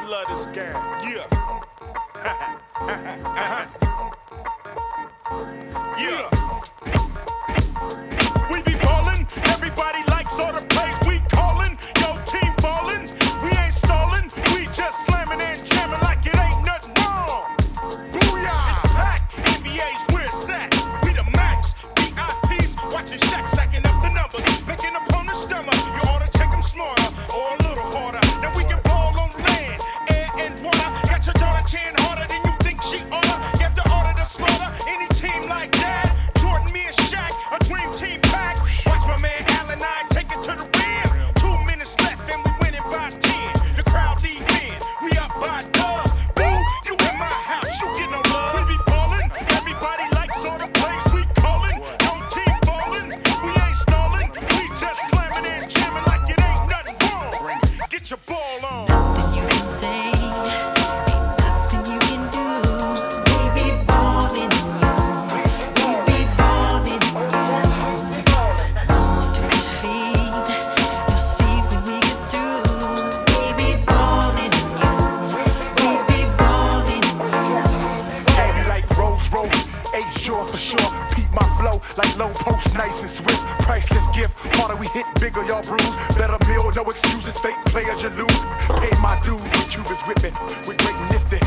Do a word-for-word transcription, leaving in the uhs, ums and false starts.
love this game. Yeah. uh-huh. Yeah. We be ballin', everybody likes all the plays we callin'. Yo, team fallin', we ain't stallin', we just slammin' and jammin' like it ain't nothing wrong. Booyah! It's packed, N B A's where it's at. We the max, V I Ps, watchin' Shaq stacking up the numbers, making opponents stummer. You oughta check them smarter, or a little harder. Now we can ball on land, air and water. Got your daughter cheering harder than you think she oughta. You have to order the slaughter, any team like that. Jordan, me and Shaq, a dream team pack. Watch my man Allen, I take it to the rim. Two minutes left and we winning by ten. The crowd leave in, we up by dub. Boo, you in my house, you get no love. We be ballin', everybody likes all the plays we callin'. No team fallin', we ain't stallin', we just slammin' and jammin' like it ain't nothing wrong. Get your ball on. Nothing you can say, ain't nothing you can do. We be ballin' you, we be ballin' you. Move to his feet, you'll see when we get through. We be ballin' you, we be ballin' you. Game like Rose Road, eight sure for sure. Peep my flow like low post, nice and swift. Priceless gift, harder we hit, bigger y'all bruise. Better meal, no excuses, fake players you lose. Pay my dues, with Cubans whipping, with great nifty.